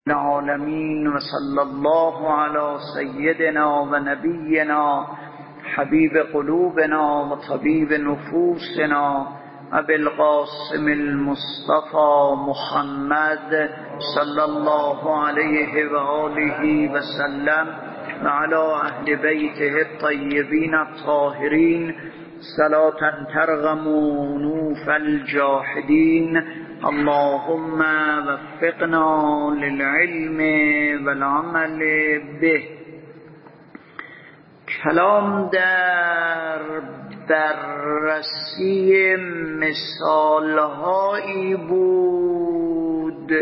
العالمين وصلى الله على سيدنا ونبينا حبيب قلوبنا وطبيب نفوسنا أبي القاسم المصطفى محمد صلى الله عليه وآله وسلم وعلى أهل بيته الطيبين الطاهرين صلاة ترغم أنوف الجاحدين. اللهم وفقنا للعلم والعمل به. کلام در بررسی مثالهایی بود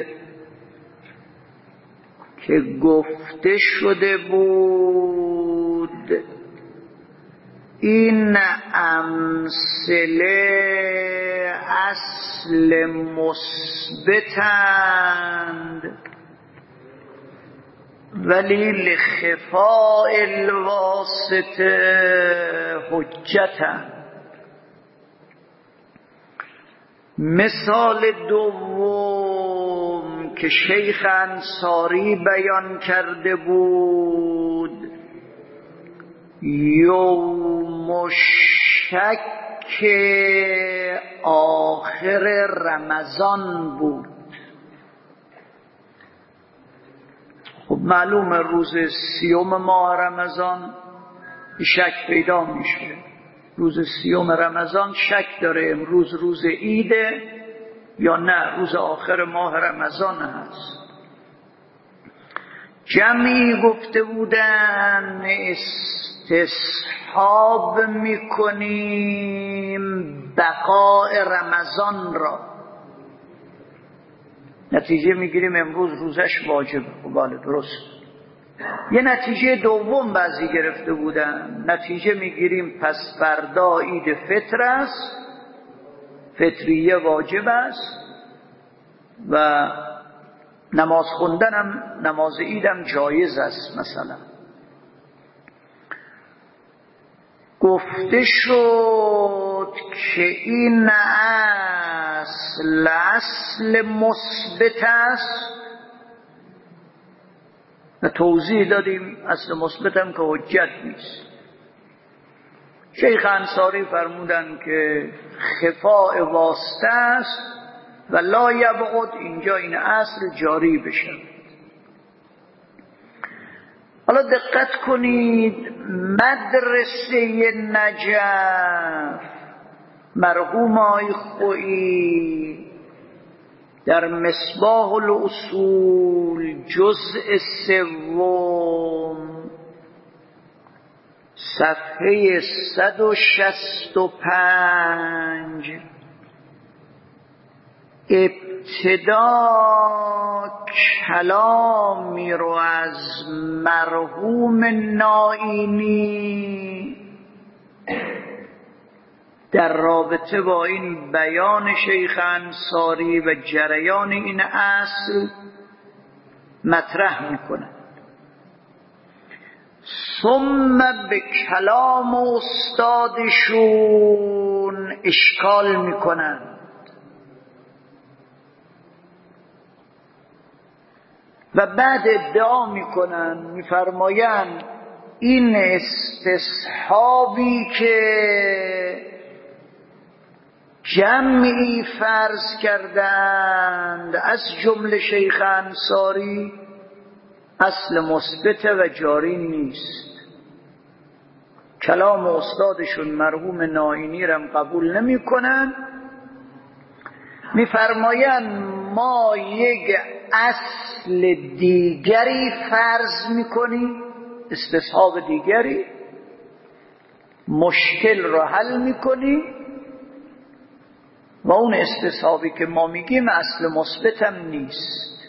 که گفته شده بود این امثله اصل مثبتند ولی لخفاء الواسطه حجتند. مثال دوم که شیخ انصاری بیان کرده بود یوم شک آخر رمضان بود. خب معلوم روز 30 ماه رمضان شک پیدا میشه. روز 30 رمضان شک داره امروز روز عیده یا نه روز آخر ماه رمضان هست. جمعی گفته بودن استصحاب میکنیم بقاء رمضان را، نتیجه میگیریم امروز روزش واجبه. خب بله درست. یه نتیجه دوم بعضی گرفته بودن، نتیجه میگیریم پس فردا عید فطر است، فطریه واجب است و نماز خوندنم نماز عیدم جایز است. مثلا گفته شد که این اصل مثبت است و توضیح دادیم اصل مثبت هم که حجت نیست. شیخ انصاری فرمودن که خفاء واسطه است و لا یبعد اینجا این اصل جاری بشه. حالا دقت کنید، مدرسه نجف مرحوم آقای خویی در مصباح الاصول جزء 3 صفحه 165 ابتدا کلامی رو از مرحوم نائینی در رابطه با این بیان شیخ انصاری و جریان این اصل مطرح میکنه. ثم به کلام استادشون اشکال میکنن و بعد ادعا میکنن، میفرمایند این استصحابی که جمعی فرض کردند از جمله شیخ انصاری اصل مثبت و جاری نیست. کلام استادشون مرحوم نائینی رم قبول نمی کنن، میفرمایند ما یک اصل دیگری فرض میکنیم، استصحاب دیگری، مشکل را حل میکنیم و اون استصحابی که ما میگیم اصل مثبت هم نیست.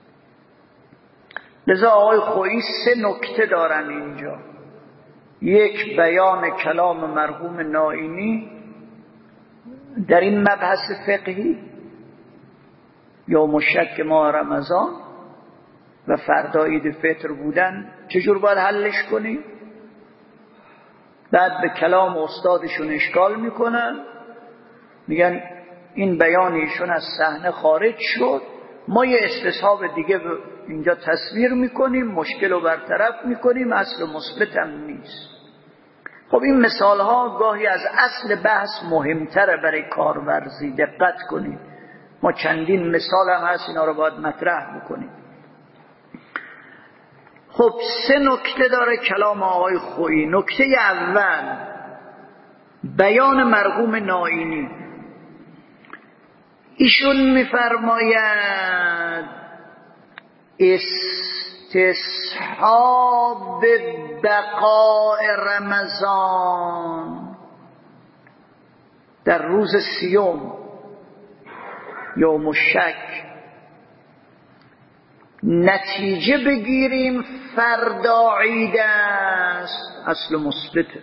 لذا آقای خویی 3 نکته دارن اینجا. یک، بیان کلام مرحوم نائینی در این مبحث فقهی یوم شک ماه رمضان و فردا عید فطر بودن چجور باید حلش کنیم. بعد به کلام استادشون اشکال میکنن، میگن این بیانیشون از صحنه خارج شد، ما یه استصحاب دیگه اینجا تصویر میکنیم، مشکل رو برطرف میکنیم، اصل مثبت هم نیست. خب این مثال ها گاهی از اصل بحث مهمتره برای کارورزی. دقت کنید، ما چندین مثال هم هست، اینا رو باید مطرح بکنیم. خب 3 نکته داره کلام آقای خویی. نکته اول بیان مرحوم نائینی. ایشون میفرماید استصحاب بقاء رمضان در روز 30 یوم الشک، نتیجه بگیریم فردا عید است، اصل مثبته.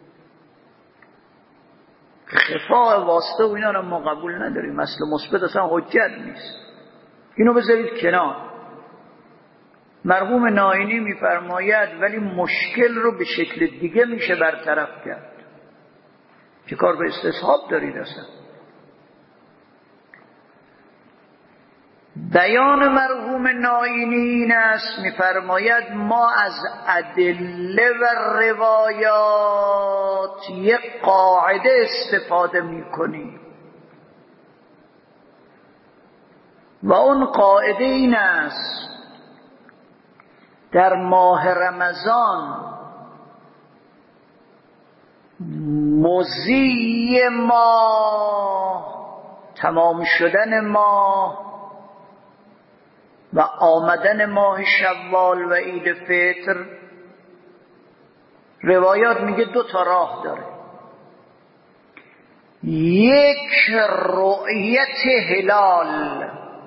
خفاء واسطه و اینا رو ما قبول نداریم، اصل مثبت اصلا حجت نیست، اینو بذارید کنار. مرحوم نائینی میفرماید ولی مشکل رو به شکل دیگه میشه برطرف کرد. چه کار به استصحاب دارید اصلا؟ بیان مرحوم نائینی این است، میفرماید ما از ادله و روایات یک قاعده استفاده میکنیم و اون قاعده این است: در ماه رمضان مضی ماه، تمام شدن ماه و آمدن ماه شوال و عید فطر، روایات میگه 2 راه داره. یک رؤیت هلال،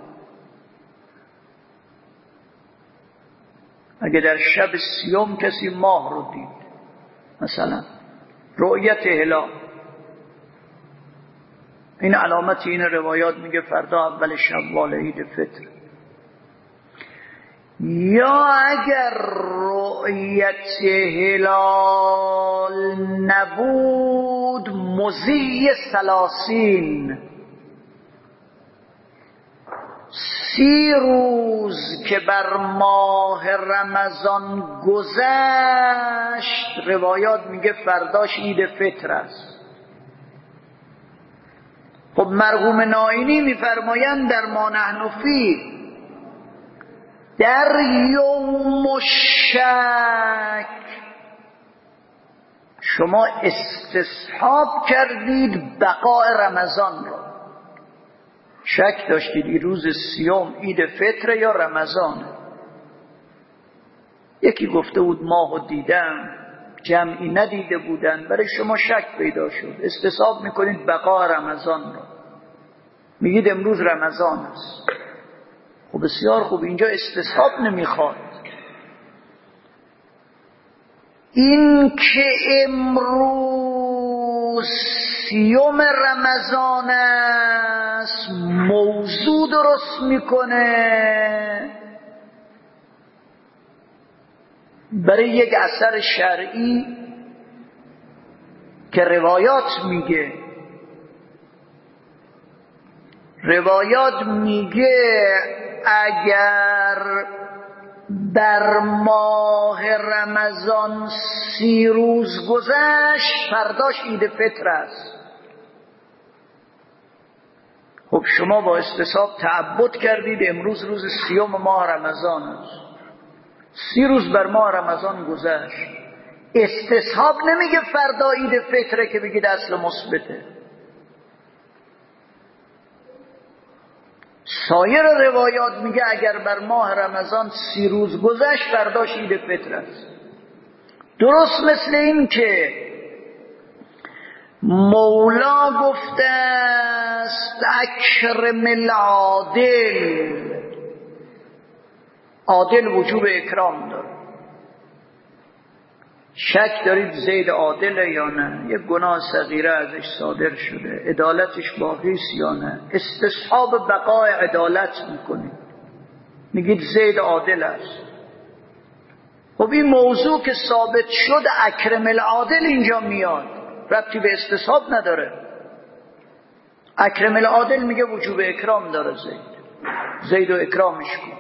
اگه در شب 30 کسی ماه رو دید، مثلا رؤیت هلال، این علامت این روایات میگه فردا اول شوال عید فطر. یا اگر رؤیت هلال نبود، مضی 30، 30 روز که بر ماه رمضان گذشت، روایات میگه فرداش عید فطر است. خب مرحوم نائینی میفرمایند در ما نحن فیه، در یوم الشک شما استصحاب کردید بقاء رمضان را. شک داشتید این روز 30 عید فطر یا رمضان. یکی گفته بود ماهو دیدم، جمعی ندیده بودن، برای شما شک پیدا شد، استصحاب میکنید بقاء رمضان را، میگید امروز رمضان است. خب بسیار خوب، اینجا استصحاب نمیخواد. این که امروز 30 رمضان است موضوع درست میکنه برای یک اثر شرعی که روایات میگه اگر در ماه رمضان 30 روز گذشت، فرداش عید فطر است. خب شما با استصحاب تعبد کردید امروز روز 30 ماه رمضان است، 30 روز بر ماه رمضان گذشت. استصحاب نمیگه فردا عید فطره که بگید اصل مثبته. سایر روایات میگه اگر بر ماه رمضان 30 روز گذشت، فرداش عید فطر است. درست مثل این که مولا گفته است اکرم العادل، عادل وجوب اکرام داره. شک دارید زید عادله یا نه؟ یک گناه صغیره ازش صادر شده، عدالتش باقی است یا نه؟ استصحاب بقای عدالت میکنید، میگید زید عادل است. خب این موضوع که ثابت شد اکرم العادل اینجا میاد، ربطی به استصحاب نداره. اکرم العادل میگه وجوب اکرام داره زید. زید و اکرامش کن.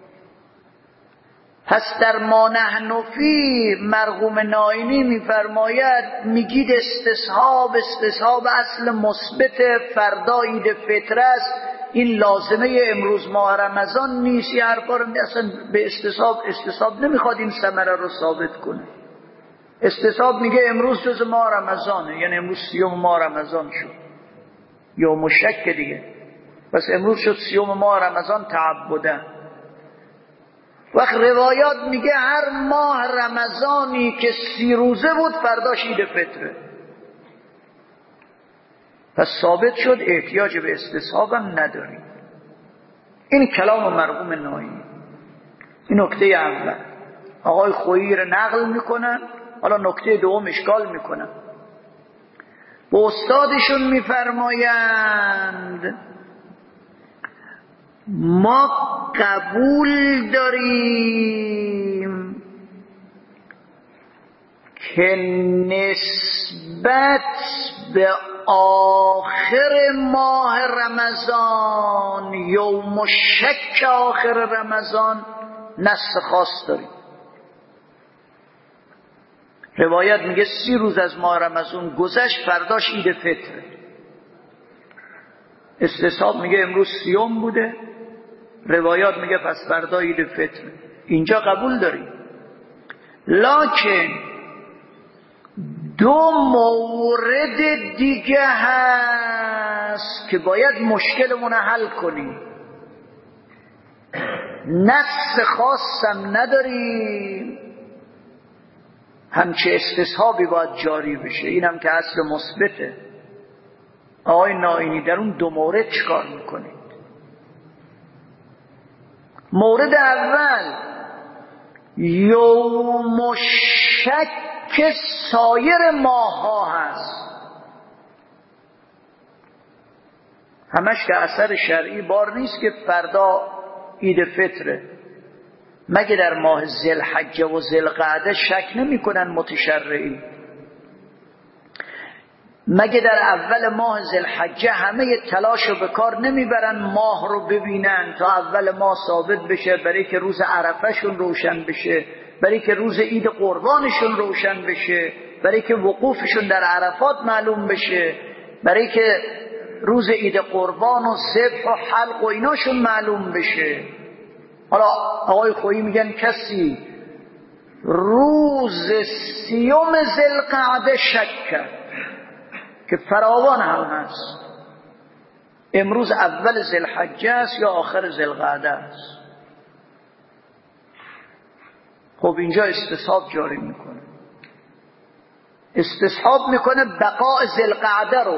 پس در ما نحن فی مرحوم ناینی میفرماید میگید استصحاب اصل مثبت، فردا عید فطر است، این لازمه امروز ماه رمضان نیست. یه حرفا رو اصلا به استصحاب نمیخواد این ثمره رو ثابت کنه. استصحاب میگه امروز جز ماه رمضانه، یعنی امروز 30 ماه رمضان شد، یوم شک دیگه، پس امروز شد 30 ماه رمضان تعبده. وقت روایات میگه هر ماه رمضانی که 30 روزه بود فرداش عید فطره. پس ثابت شد احتیاج به استصحاب هم نداریم. این کلام مرحوم ناینی. این نکته اول. آقای خویی رو نقل میکنن. حالا نکته دوم اشکال میکنن. به استادشون میفرمایند ما قبول داریم که نسبت به آخر ماه رمضان، یوم شک آخر رمضان، نص خاص داریم. روایت میگه 30 روز از ماه رمضان گذشت فرداش عید فطره. استصحاب میگه امروز 30 بوده، روایات میگه پس فردا عید فطره. اینجا قبول داریم. لکن دو مورد دیگه هست که باید مشکلمون حل کنیم. نص خاصم نداریم، همچه استصحابی باید جاری بشه، اینم که اصل مثبته. آقای ناینی در اون دو مورد چیکار میکنید؟ مورد اول یوم شک سایر ماه ها هست، همش که اثر شرعی بار نیست که فردا عید فطره. مگه در ماه ذوالحجه و ذوالقعده شک نمی کنن متشرعین؟ مگه در اول ماه ذوالحجه همه تلاش رو به کار نمیبرن ماه رو ببینن تا اول ماه ثابت بشه، برای که روز عرفهشون روشن بشه، برای که روز عید قربانشون روشن بشه، برای که وقوفشون در عرفات معلوم بشه، برای که روز عید قربان و ذبح و حلق و ایناشون معلوم بشه. حالا آقای خویی میگن کسی روز 30 ذوالقعده شک کرد که فراوان هم هست، امروز اول ذوالحجه است یا آخر ذوالقعده است، خب اینجا استصحاب جاری میکنه. استصحاب میکنه بقاء ذوالقعده رو،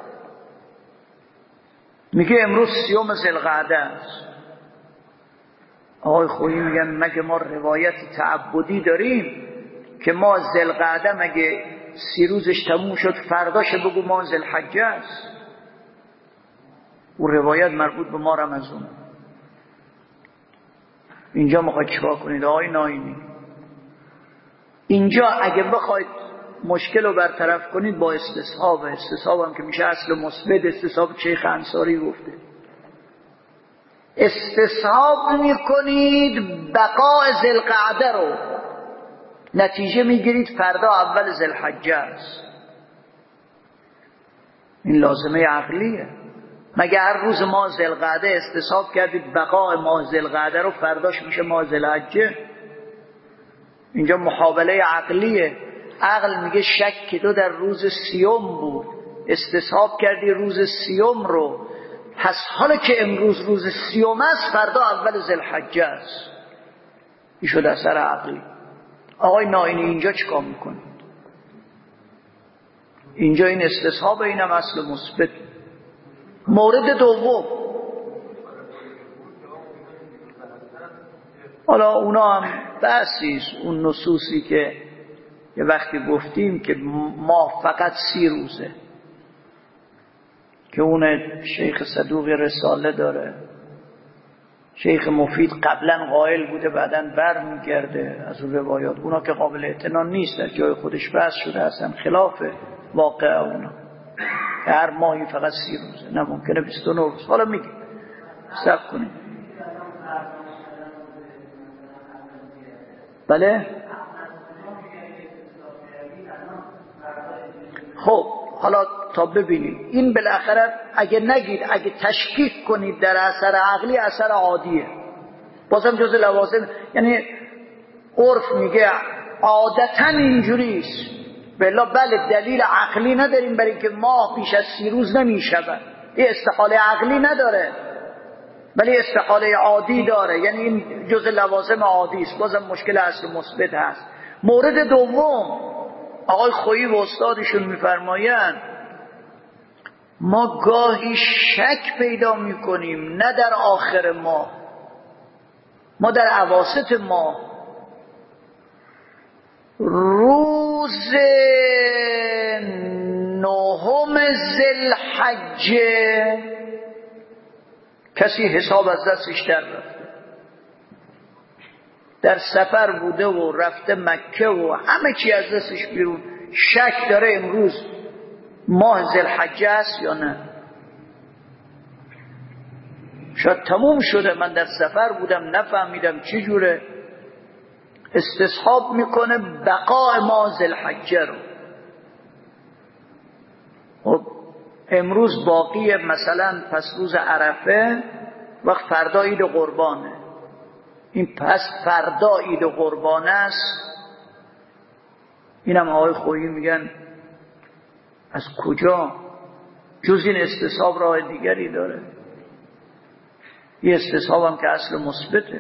میگه امروز 30 ذوالقعده است. آقای خویی میگن مگه ما روایت تعبدی داریم که ما ذوالقعده مگه 30 روزش تموم شد فرداش بگو ما ذوالحجه است؟ او روایت مربوط به ما رمضان. اینجا میخواید چیکار کنید آقای ناینی؟ اینجا اگه بخواید مشکل رو برطرف کنید با استصحاب هم که میشه اصل مثبت. استصحاب شیخ انصاری گفته استصحاب میکنید بقاء ذوالقعده رو، نتیجه میگیرید فردا اول ذوالحجه است. این لازمه عقلیه. مگه هر روز ماه ذوالقعده استصحاب کردید بقاء ماه ذوالقعده رو، فرداش میشه ماه ذوالحجه؟ اینجا محاوله عقلیه. عقل میگه شک تو در روز 30 بود، استصحاب کردی روز 30 رو، پس حالا که امروز روز 30 است فردا اول ذوالحجه است. این شد اثر عقلی. آقای ناینی اینجا چیکار میکنه؟ اینجا این استصحاب، اینم اصل مثبت. مورد دوم، حالا اونا هم بحثیست، اون نصوصی که یه وقتی گفتیم که ما فقط 30 روزه، که اون شیخ صدوق رساله داره، شیخ مفید قبلا قائل بوده بعداً بر میگرده از اون روایات. اونا که قابل اعتنا نیست، در جای خودش بحث شده، اصلا خلاف واقع اونا که هر ماهی فقط 30 روزه، نه ممکنه 29 روز. حالا میگیم صبر کنیم. بله. خب حالا تا ببینید این بالاخره اگه نگید، اگه تشکیک کنید در اثر عقلی، اثر عادیه، بازم جز لوازم. یعنی عرف میگه عادتا اینجوریست، بله دلیل عقلی نداریم برای اینکه ماه بیش از 30 روز نمیشود، این استحاله عقلی نداره ولی استحاله عادی داره، یعنی این جز لوازم عادی است، بازم مشکل اصل مثبت هست. مورد دوم، آقای خویی و استادشون میفرمایند ما گاهی شک پیدا میکنیم نه در آخر ماه، ما در اواسط ماه، روز 9 ذوالحجه کسی حساب از دستش در رفته، در سفر بوده و رفته مکه و همه چی از دستش بیرون، شک داره امروز ماه ذوالحجه است یا نه. شاید تموم شده، من در سفر بودم نفهمیدم چی جوره، استصحاب میکنه بقاء ماه ذوالحجه رو. خب امروز باقیه، مثلا پس روز عرفه، وقت فردا عید قربانه، این پس فردا عید قربانه است. اینم آقای خویی میگن از کجا جز این استصحاب راه دیگری داره؟ این استصحاب هم که اصل مثبته،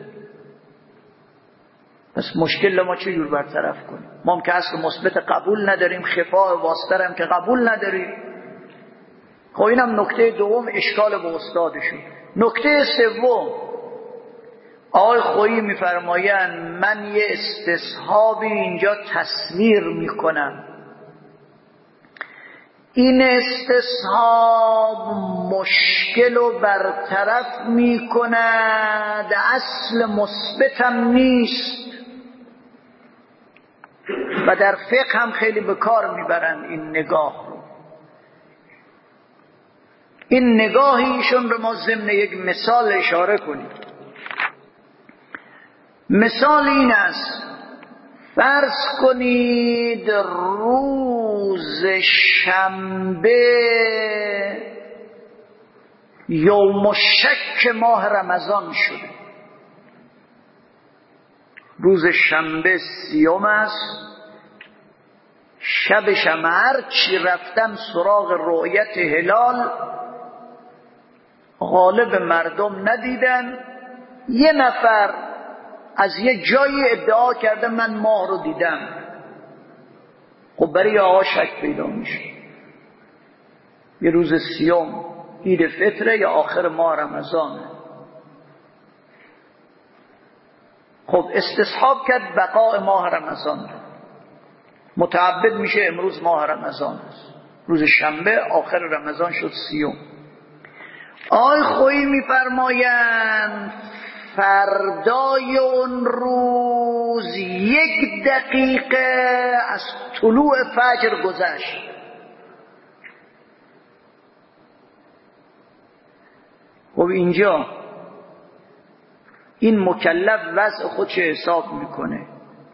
پس مشکل ما چجور برطرف کنیم؟ ما هم که اصل مثبت قبول نداریم، خفاء واسطه هم که قبول نداریم. خب اینم نکته دوم اشکال به استادشون. نکته سوم، آقای خویی میفرمایند من یه استصحابی اینجا تصویر میکنم، این استصحاب مشکل و برطرف میکند، اصل مثبتم نیست و در فقه هم خیلی به کار میبرند این نگاه رو. این نگاهی ایشون رو ما ضمن یک مثال اشاره کنیم. مثال این است، فرض کنید روز شنبه یوم شک ماه رمضان شده، روز شنبه 30 است، شبشم هر چی رفتم سراغ رؤیت هلال غالب مردم ندیدن، یه نفر از یه جایی ادعا کرده من ماه رو دیدم. خب برای آقا شک پیدا میشه، یه روز 30 عید فطره یا آخر ماه رمضانه. خب استصحاب کرد بقاء ماه رمضان، متعبد میشه امروز ماه رمضان است، روز شنبه آخر رمضان شد 30. آقای خویی میفرمایند فردای اون روز 1 دقیقه از طلوع فجر گذشت. خب اینجا این مکلف وضع خودش حساب میکنه،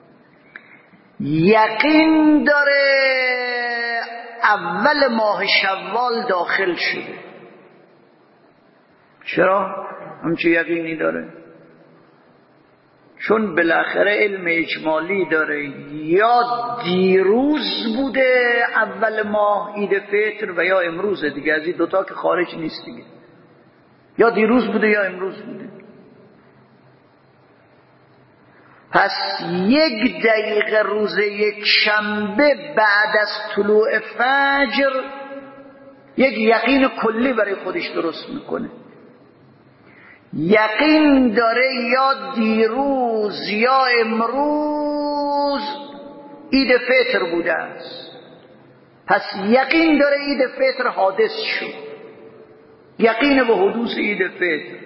یقین داره اول ماه شوال داخل شده. چرا؟ همچه یقینی داره؟ چون بالاخره علم اجمالی داره، یا دیروز بوده اول ماه عید فطر و یا امروزه دیگه، از این دوتا که خارج نیست دیگه، یا دیروز بوده یا امروز بوده. پس 1 دقیقه روز یک شنبه بعد از طلوع فجر یک یقین کلی برای خودش درست میکنه، یقین داره یا دیروز یا امروز عید فطر بوده است، پس یقین داره عید فطر حادث شد، یقین به حدوث عید فطر.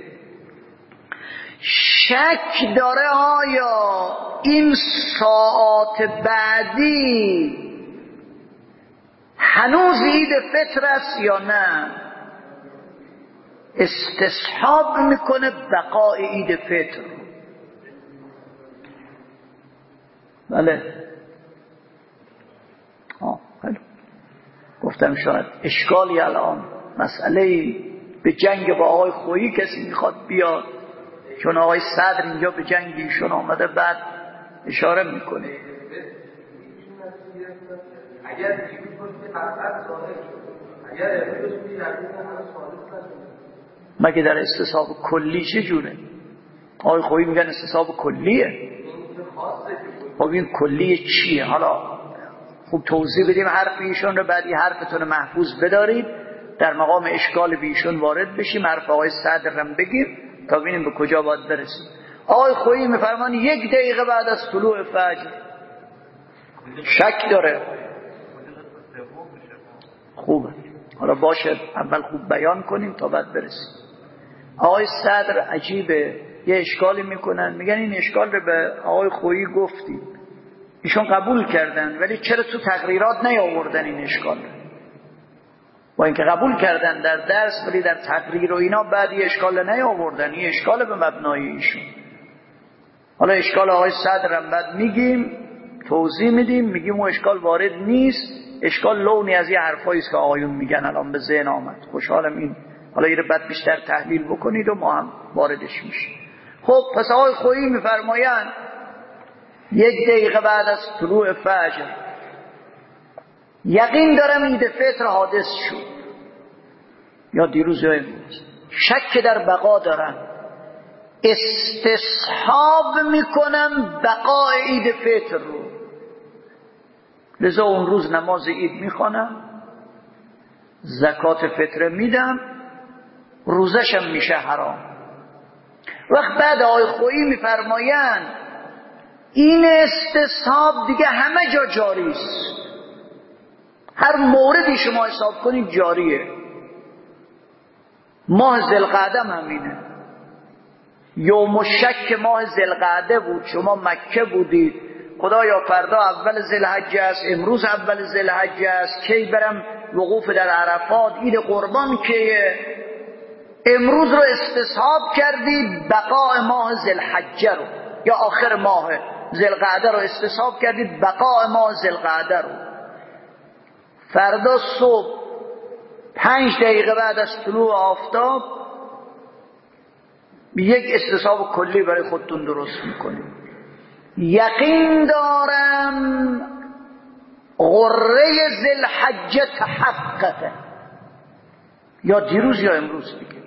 شک داره آیا این ساعات بعدی هنوز عید فطر است یا نه، استصحاب میکنه بقای عید فطر. بله. خیلی گفتم شاید اشکالی الان مسئله به جنگ با آقای خویی کسی میخواد بیاد، چون آقای صدر اینجا به جنگ ایشون آمده، بعد اشاره میکنه اگر دیروز باشه حقیقت ظاهر شد، اگر امروز میشه حقیقت صادق نشد. مگه در استصحاب کلی چه جوره؟ آقای خویی میگن استصحاب کلیه. خب این کلیه چیه؟ حالا خوب توضیح بدیم حرف ایشون رو، بعدی حرفتون محفوظ بدارید، در مقام اشکال بیشون وارد بشیم، حرف آقای صدر هم بگیم تا ببینیم به کجا باید برسیم. آقای خویی میفرمان 1 دقیقه بعد از طلوع فجر شک داره. خوبه، حالا باشه اول خوب بیان کنیم تا بعد برسیم. آقای صدر عجیبه، یه اشکالی میکنن، میگن این اشکال رو به آقای خویی گفتیم، ایشون قبول کردن، ولی چرا تو تقریرات نیاوردن این اشکال رو؟ با اینکه قبول کردن در درس، ولی در تقریر و اینا بعد یه اشکال نیاوردن. این اشکال به مبنای ایشون. حالا اشکال آقای صدر هم بعد میگیم، توضیح میدیم، میگیم اون اشکال وارد نیست، اشکال لونی از یه حرفایی است که آقایون میگن الان به ذهن آمد. خوشحالم این حالا یه بعد بیشتر تحلیل بکنید و ما هم واردش میشیم. خب پس آقای خویی میفرمایند 1 دقیقه بعد از طلوع فجر یقین دارم عید فطر حادث شد، یا دیروز یا امروز، شک در بقا دارم، استصحاب میکنم بقای عید فطر رو، لذا اون روز نماز عید میخوانم، زکات فطر میدم، روزشم میشه حرام. وقت بعد آقای خویی میفرمایند این استصحاب دیگه همه جا جاری است، هر موردی شما حساب کنید جاریه. ماه ذوالقعده همینه، یوم الشک ماه ذوالقعده بود، شما مکه بودید، خدایا فردا اول ذوالحجه است، امروز اول ذوالحجه است، کی برم وقوف در عرفات، عید قربان کیه؟ امروز رو استصحاب کردید بقاء ماه ذوالحجه رو، یا آخر ماه ذوالقعده رو استصحاب کردید بقاء ماه ذوالقعده رو. فردا صبح 5 دقیقه بعد از طلوع آفتاب یک استصحاب کلی برای خودتون درست میکنید. یقین دارم غره ذوالحجه تحققه، یا دیروز یا امروز دیگه،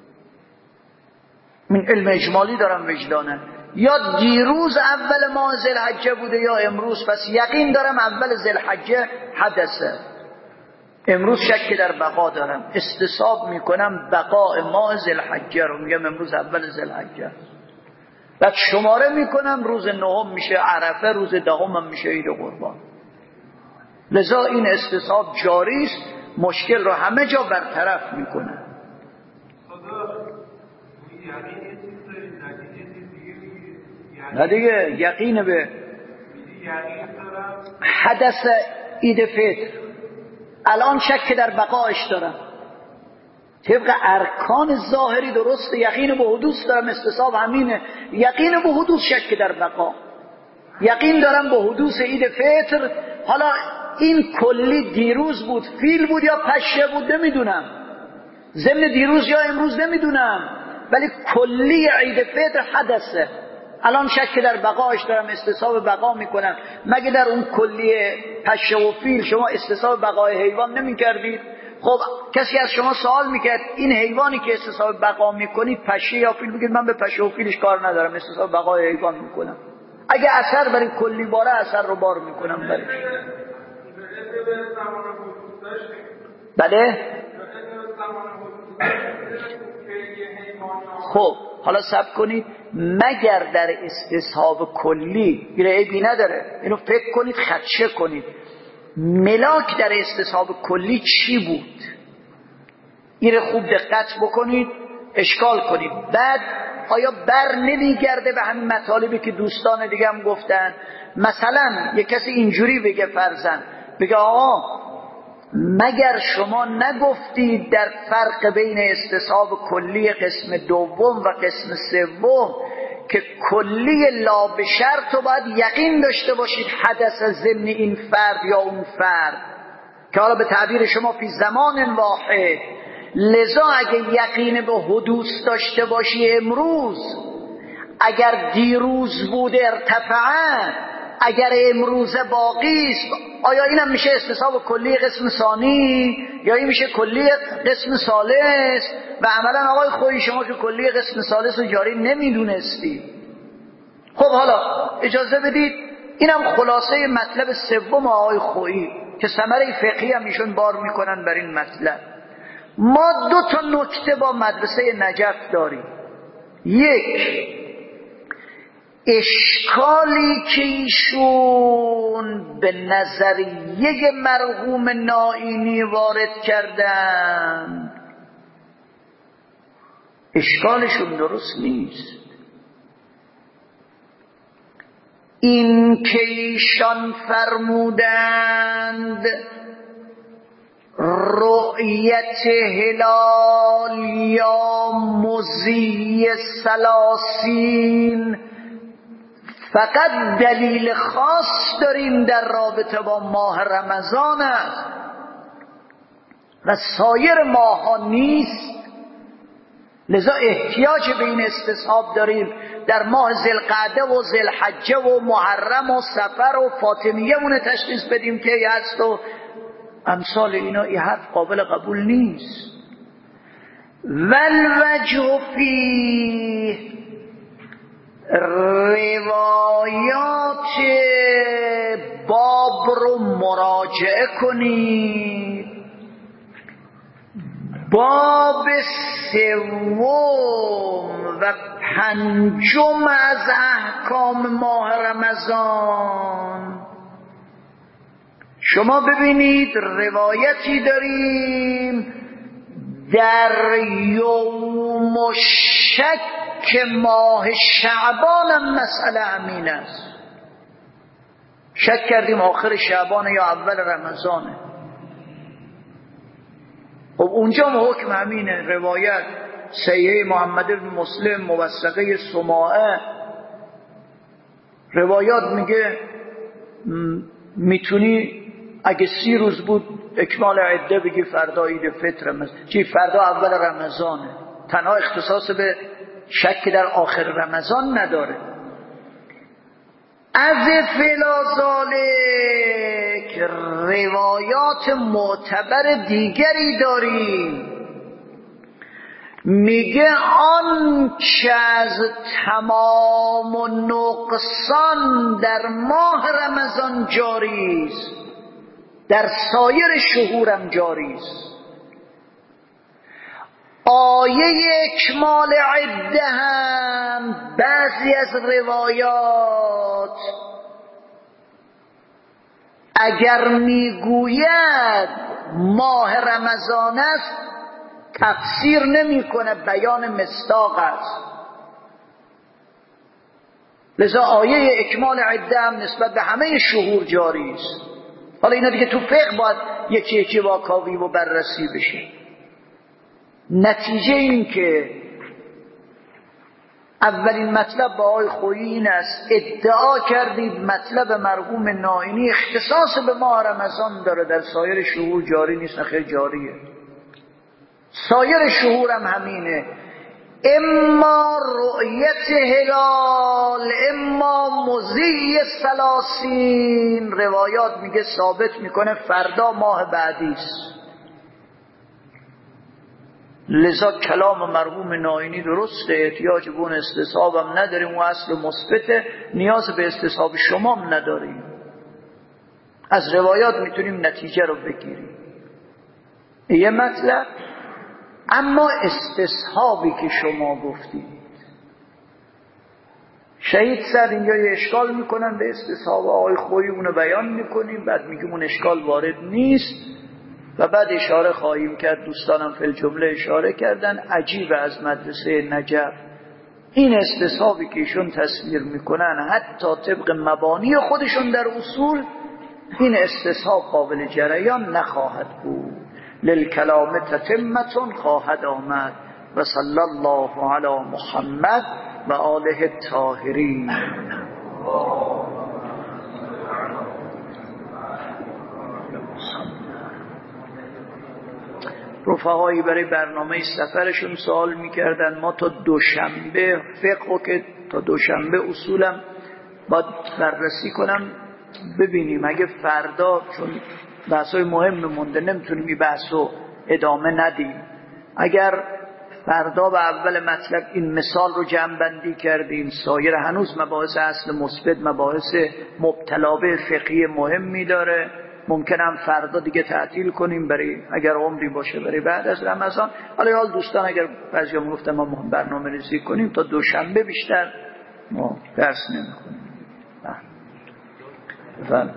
من علم اجمالی دارم وجدانه، یا دیروز اول ماه ذوالحجه بوده یا امروز، پس یقین دارم اول ذوالحجه حدثه، امروز شک در بقا دارم، استصحاب میکنم بقاء ماه ذوالحجه رو، میگم امروز اول ذوالحجه، بعد شماره میکنم روز 9 میشه عرفه، روز 10 هم میشه عید قربان. لذا این استصحاب جاری است، مشکل رو همه جا برطرف میکنه. نه دیگه یقین به حدث عید فطر، الان شک در بقایش دارم، طبق ارکان ظاهری درسته، یقین به حدوث دارم، استصحاب همینه، یقین به حدوث شک در بقا، یقین دارم به حدوث عید فطر. حالا این کلی دیروز بود، فیل بود یا پشه بود نمیدونم، ضمن دیروز یا امروز نمیدونم، ولی کلی عید فطر حدثه، الان شک در بقایش دارم، استصحاب بقا میکنم. مگه در اون کلی پشه و فیل شما استصحاب بقای حیوان نمی کردید؟ خب کسی از شما سوال میکرد این حیوانی که استصحاب بقا میکنید پشه یا فیل، بگید من به پشه و فیلش کار ندارم، استصحاب بقای حیوان میکنم. اگه اثر برای کلی باره اثر رو بار میکنم برش. بله؟ خب حالا صبر کنید، مگر در استصحاب کلی این عیبی نداره، اینو فکر کنید، خدشه کنید، ملاک در استصحاب کلی چی بود؟ این خوب دقت بکنید، اشکال کنید. بعد آیا بر نمیگرده به همین مطالبی که دوستان دیگه هم گفتن؟ مثلا یک کسی اینجوری بگه، فرضاً بگه آقا مگر شما نگفتید در فرق بین استصحاب کلی قسم دوم و قسم سوم که کلی لا به شرط رو باید یقین داشته باشید حدث ضمن این فرد یا اون فرد، که حالا به تعبیر شما فی زمان واحد. لذا اگه یقین به حدوث داشته باشی امروز، اگر دیروز بود ارتفعه، اگر امروز باقی است، آیا اینم میشه استصحاب کلی قسم ثانی یا این میشه کلی قسم ثالث؟ و عملا آقای خویی شما که کلی قسم ثالث رو جاری نمیدونستی. خب حالا اجازه بدید اینم خلاصه مطلب سوم آقای خویی که ثمره فقهی هم ایشون بار میکنن بر این مطلب. ما 2 نکته با مدرسه نجف داریم. یک، اشکالی که ایشون به نظریه مرحوم نائینی وارد کردن، اشکالشون درست نیست. این که ایشان فرمودند رؤیت هلال یا مضی ثلاثین فقط دلیل خاص داریم در رابطه با ماه رمضان است و سایر ماه ها نیست، لذا احتیاج به این استصحاب داریم در ماه ذوالقعده و ذوالحجه و محرم و صفر و فاطمیه مونه تشخیص بدیم که هست و امثال اینا. این حرف قابل قبول نیست. والوجه فیه، روایات باب رو مراجعه کنید. باب 3 و 5 از احکام ماه رمضان. شما ببینید روایتی داریم در یوم شک ماه شعبان هم مسئله همین است. شک کردیم آخر شعبان یا اول رمضانه. خب اونجا حکم همینه. روایت صحیح محمد بن مسلم موثقه سماعه، روایات میگه میتونی اگه 30 روز بود اکمال عده بگی فردا عید فطر فردا اول رمضانه. تنها اختصاص به شک در آخر رمضان نداره. از فلازالک روایات معتبر دیگری داریم، میگه آن چه از تمام و نقصان در ماه رمضان جاری است در سایر شهورم جاری است. آیه اکمال عده هم بعضی از روایات اگر میگوید ماه رمضان است تفسیر نمی کنه، بیان مصداق است. لذا آیه اکمال عده هم نسبت به همه شهور جاری است. حالا اینا دیگه تو فقه باید یکی یکی واکاوی و بررسی بشه. نتیجه این که اولین مطلب با آقای خویی این است، ادعا کردید مطلب مرحوم نائینی اختصاص به ماه رمضان داره، در سایر شهور جاری نیست. خیلی جاریه، سایر شهور هم همینه. اما رؤیت هلال اما مضی ثلاثین، روایات میگه ثابت میکنه فردا ماه بعدی است. لذا کلام مرحوم نائینی درسته، احتیاج به اون استصحاب هم نداریم، اون اصل مثبته، نیاز به استصحاب شما هم نداریم. از روایات میتونیم نتیجه رو بگیریم. یه مطلب. اما استصحابی که شما گفتید، شهید سر اینجا یه اشکال میکنن به استصحاب آقای خویی، اونو بیان میکنیم، بعد میگیم اون اشکال وارد نیست و بعد اشاره خواهیم کرد. دوستانم فی الجمله اشاره کردن عجیب از مدرسه نجف این استصحابی که ایشون تصویر میکنن، حتی طبق مبانی خودشون در اصول این استصحاب قابل جریان نخواهد بود. للکلام تتمتون خواهد آمد. و صلی الله علی محمد و آله الطاهرین. رفقایی برای برنامه سفرشون سوال میکردن ما تا دوشنبه فقه که تا دوشنبه اصولم باید بررسی کنم ببینیم اگه فردا چون بحثای مهم مونده نمیتونیم این بحثو ادامه ندیم. اگر فردا به اول مطلب این مثال رو جمع بندی کردیم سایر هنوز مباحث اصل مثبت مباحث مبتلا به فقهی مهمی داره ممکنم فردا دیگه تعطیل کنیم برای اگر عمری باشه برای بعد از رمضان. حالا حال دوستان اگر بعضیام گفتن ما برنامه ریزی کنیم تا دوشنبه بیشتر ما درس نمی‌کنیم. بله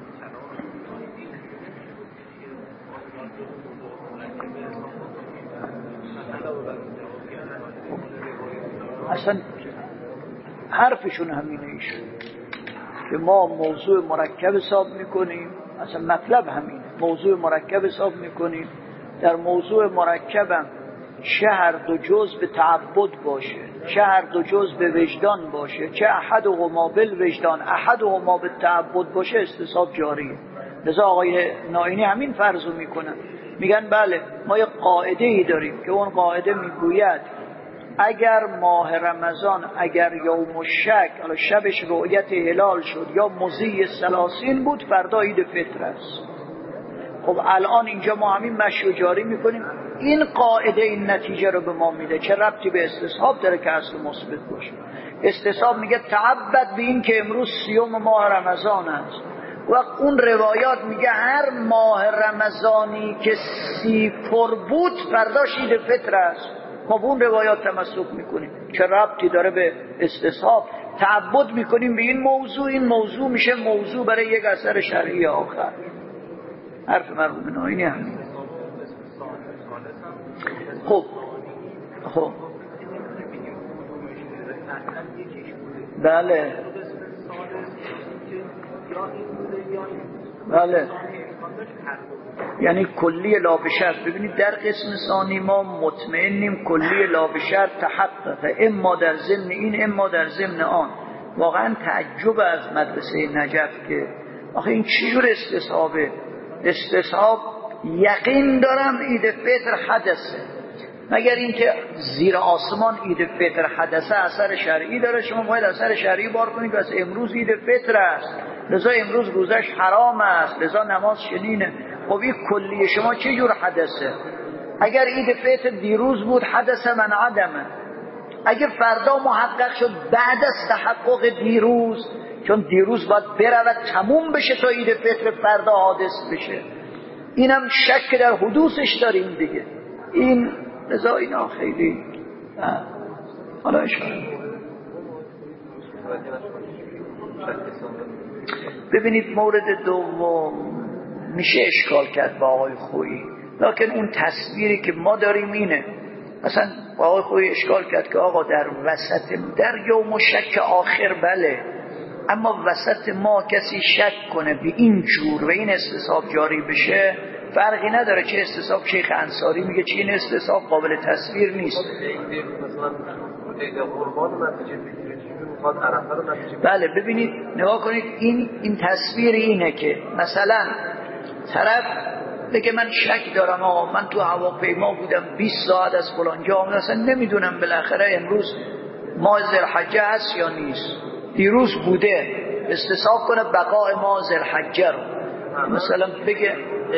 اصلا حرفشون همینه ایشون که ما موضوع مرکب حساب میکنیم. اصلا مطلب همینه موضوع مرکب حساب میکنیم. در موضوع مرکبم چه هر دو جز به تعبد باشه چه هر دو جز به وجدان باشه چه احدهما بالوجدان احدهما بالتعبد باشه استصحاب جاریه. لذا آقای نائینی همین فرضو میکنن میگن بله ما یه قاعده ای داریم که اون قاعده میگوید اگر ماه رمضان اگر یوم الشک حالا شبش رؤیت هلال شد یا مضی ثلاثین بود فردا عید فطر است. خب الان اینجا ما همین مشی جاری میکنیم. این قاعده این نتیجه رو به ما میده. چه ربطی به استصحاب داره که اصل مثبت باشه؟ استصحاب میگه تعبد به این که امروز 30 ماه رمضان است و اون روایات میگه هر ماه رمضانی که 30 پر بود فرداش عید فطر است. ما به اون روایات تمسک میکنیم. چه ربطی داره به استصحاب؟ تعبد میکنیم به این موضوع. این موضوع میشه موضوع برای یک اثر شرعی آخر. حرف مرحوم نائینی همین. خب بله یعنی کلی لا بشرط. ببینید در قسم ثانی ما مطمئنیم کلی لا بشرط تحقق اما در ضمن این اما در ضمن آن. واقعا تعجب از مدرسه نجف که آخه این چجور استصحابه؟ استصحاب یقین دارم عید فطر حدثه مگر اینکه زیر آسمان عید فطر حدثه اثر شرعی داره. شما باید اثر شرعی بار کنید بس امروز عید فطر است لذا امروز روزش حرام است لذا نماز شنینه. خب این کلیه شما چه جور حدثه؟ اگر عید فطر دیروز بود حدثه من عدمه. اگر فردا محقق شد بعد از تحقق دیروز چون دیروز باید برود تموم بشه تا عید فطر فردا حادث بشه. اینم شک در حدوثش داریم دیگه. این لذا اینا خیلی حالا اشاره. ببینید مورد دوم میشه اشکال کرد با آقای خویی لکن اون تصویری که ما داریم اینه. مثلا با آقای خویی اشکال کرد که آقا در وسط در یوم شک آخر بله اما وسط ما کسی شک کنه به این جور و این استصحاب جاری بشه فرقی نداره چه استصحاب. شیخ انصاری میگه چه این استصحاب قابل تصویر نیست. بله ببینید نگاه کنید این تصویر اینه که مثلا طرف بگه من شک دارم آقا من تو هواپیما بودم 20 ساعت از فلان جا آمدم اصلا نمیدونم بالاخره امروز ماه ذوالحجه هست یا نیست. دیروز بوده استصحاب کنه بقای ماه ذوالحجه رو مثلا بگه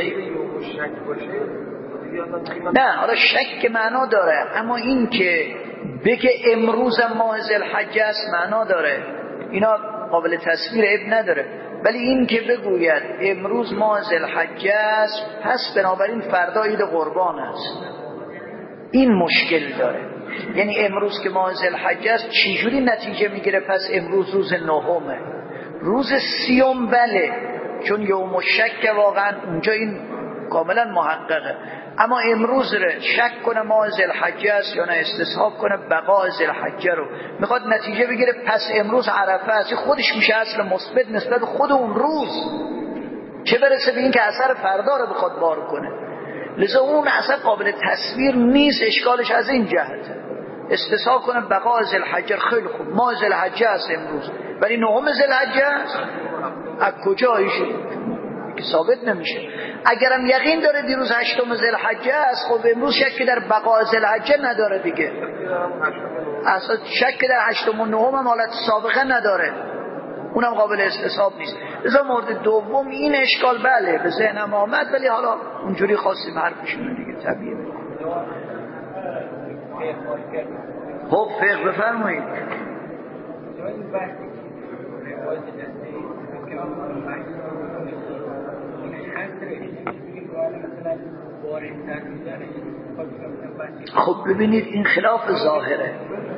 نه حالا شک که معنا داره اما این که بگه امروز ماه ذوالحجه است معنا داره. اینا قابل تصویر عیب نداره. ولی این که بگوید امروز ماه ذوالحجه است پس بنابراین فردا عید قربان است این مشکل داره. یعنی امروز که ماه ذوالحجه است چجوری نتیجه میگیره پس امروز روز 9 روز 30 بله چون یوم الشک واقعا اونجا این کاملا محققه. اما امروز رو شک کنه ماه ذوالحجه است یا نه استصحاب کنه بقاء ذوالحجه رو میخواد نتیجه بگیره پس امروز عرفه است خودش میشه اصل مثبت نسبت خود اون روز چه برسه به این که اثر فردا رو بخواد بار کنه. لذا اون اصلا قابل تصویر نیست. اشکالش از این جهته استثناء کنه بقاء ذوالحجه. خیلی خوب، ما ذوالحجه است امروز، ولی 9 ذوالحجه است. از کجا ایشه که ثابت نمیشه؟ اگرم یقین داره دیروز 8 ذوالحجه است، خب امروز شک در بقاء ذوالحجه نداره دیگه. اصلا شک در 8 و 9 هم حالت سابقه نداره، اونم قابل استصحاب نیست. لذا مورد دوم این اشکال بله به ذهنم آمد، ولی حالا اونجوری خواستیم حرفشونه دیگه، طبیعیه. خب فقه بفرمایید. خب ببینید این خلاف ظاهره.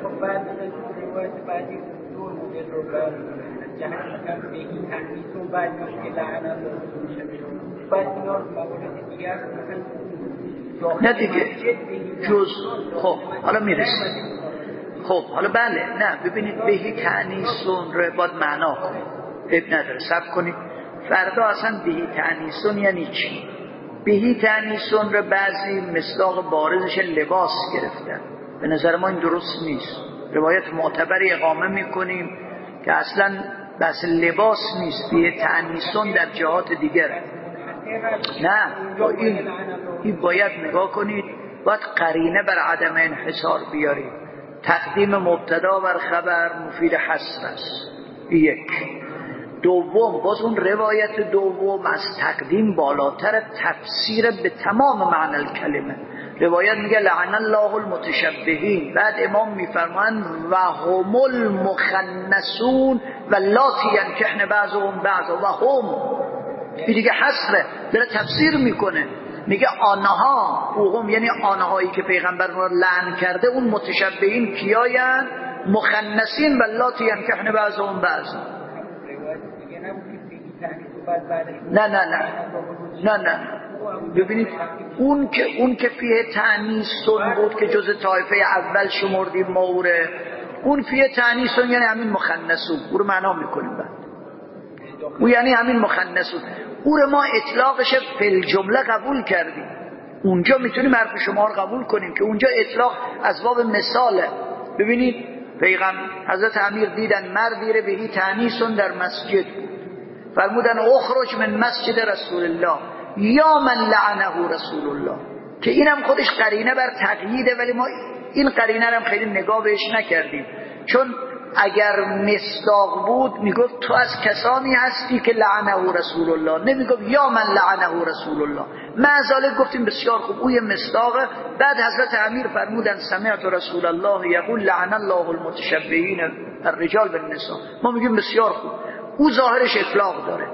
نه دیگه جز. خب حالا میرسیم. خب حالا بله، نه ببینید بهی تعنیسون رو باید معنا کنید، عیب نداره، صبر کنید. فردا اصلا بهی تعنیسون یعنی چی؟ بهی تعنیسون رو بعضی مصداق بارزش لباس گرفتن، به نظر ما این درست نیست. روایت معتبری اقامه میکنیم که اصلا بحث لباس نیست، بهی تعنیسون در جهات دیگره. نه با این باید نگاه کنید، باید قرینه بر عدم انحصار بیارید. تقدیم مبتدا بر خبر مفید حصر است. یک. دوم، باز اون روایت دوم از تقدیم بالاتر، تفسیر به تمام معنی الکلمه. روایت میگه لعن الله المتشبهین، بعد امام میفرمان و هم المخنثون و لاتی ینکحن بعضهم بعضا و هم. این دیگه حصره، داره تفسیر میکنه، میگه آنها، هم یعنی آنهایی که پیغمبر را لعن کرده، اون متشبهین کیاین؟ مخنثین و لاتی ینکحن بعضهم بعضا. نه ببینید اون که فیه تعنیسون بود که جز طایفه اول شمردیم موره، اون فیه تعنیسون یعنی همین مخنثون، او رو معنا میکنیم بعد، او یعنی همین مخنثون. او رو ما اطلاقش فی الجمله قبول کردیم، اونجا میتونیم حرف شما رو قبول کنیم که اونجا اطلاق از باب مثاله. ببینید پیغمبر حضرت امیر دیدن مردی رو بهی تعنیسون در مسجد، فرمودن اخرج من مسجد رسول الله یا من لعنه رسول الله، که اینم خودش قرینه بر تقییده، ولی ما این قرینه هم خیلی نگاه بهش نکردیم، چون اگر مصداق بود میگفت تو از کسانی هستی که لعنه رسول الله، نمیگفت یا من لعنه رسول الله. معذاله گفتیم بسیار خوب، او یه مصداقه. بعد حضرت امیر فرمودن سمعت رسول الله یقول لعن الله المتشبهین الرجال بالنساء. ما میگیم بسیار خوب، او ظاهرش اطلاق داره،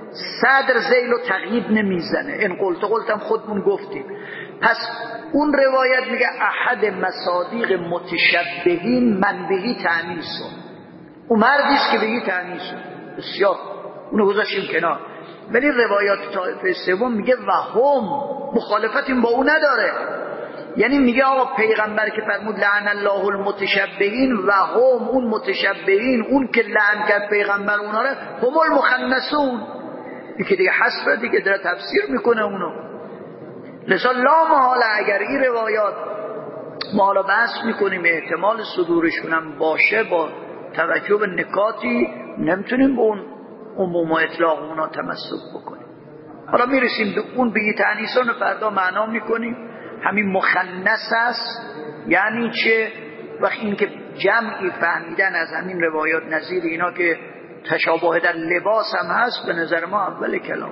صدر ذیل و تقیید نمیزنه، این قلتم خودمون گفتیم. پس اون روایت میگه احد مصادیق متشبهین من بهی تعنیسون، اون مردیست که بهی تعنیسون، بسیار اونو گذاشتیم کنار. ولی روایات طایفه سوم میگه و هم، مخالفتی با اون نداره، یعنی میگه آقا پیغمبر که فرمود لعن الله المتشبهین و هم، اون متشبهین، اون که لعن کرد پیغمبر اونا رو، هم المخنثون. این که دیگه حسب دیگه داره تفسیر میکنه اونو. لذا لا محاله اگر این روایات ما حالا بحث میکنیم احتمال صدورشون هم باشه، با توجه به نکاتی نمیتونیم به اون عموم و اطلاق اونا تمسک بکنیم. حالا میرسیم به اون بهی تعنیسون فردا معنا میکنیم. همین مخنث است یعنی چه؟ وقتی این که جمعی فهمیدن از همین روایات نظیر اینا که تشابه در لباس هم هست، به نظر ما اول کلام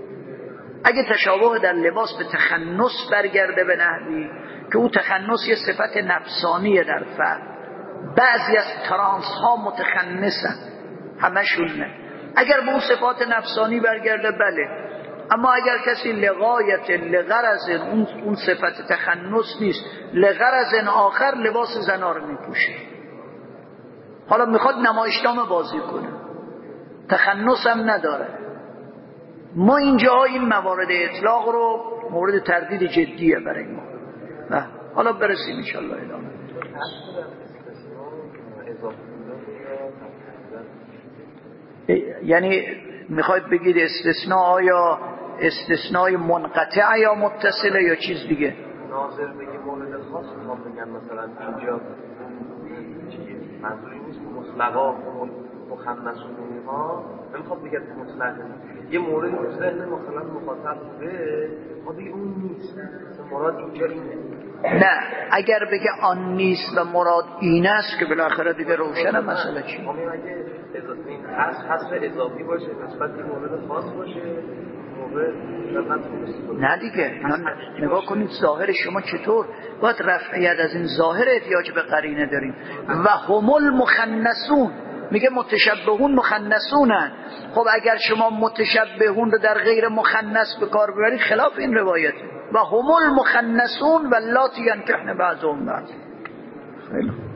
اگه تشابه در لباس به تخنث برگرده به نحوی که او تخنث یه صفت نفسانیه در فرد، بعضی از ترانس ها متخنثن، همشون نه. اگر به اون صفات نفسانی برگرده بله، اما اگر کسی لغایت لغرض اون صفت تخنث نیست، لغرض آخر لباس زنا رو میپوشه، حالا میخواد نمایشنامه بازی کنه، تخنث هم نداره. ما اینجا این موارد اطلاق رو مورد تردید جدیه برای ما. حالا برسیم انشاءالله ادامه. یعنی میخواید بگید استثناء آیا استثناء منقطع یا متصله یا چیز دیگه؟ ناظر بگی مورد خاص میخوام بگم مثلا اینجا منظوری نیست مطلقا مخنثون اینها نمیخواد بگه مطلق یه موردی تو ذهن مثلا مخاطب بوده ما دیگه اون نیست مراد اینجا اینه. نه اگر بگه آن نیست و مراد این است که بالاخره دیگه روشن مسئله چی؟ همین اگه این حذف اضافی باشه نسبت به مورد خاص باشه نه دیگه نگاه کنید ظاهر شما چطور باید رفعیت از این ظاهر احتیاج به قرینه داریم و هم المخنثون میگه متشبهون مخنثونن. خب اگر شما متشبهون رو در غیر مخنث به کار ببرید خلاف این روایت و هم المخنثون و اللاتی ینکحن بعضهم بعض. خیلی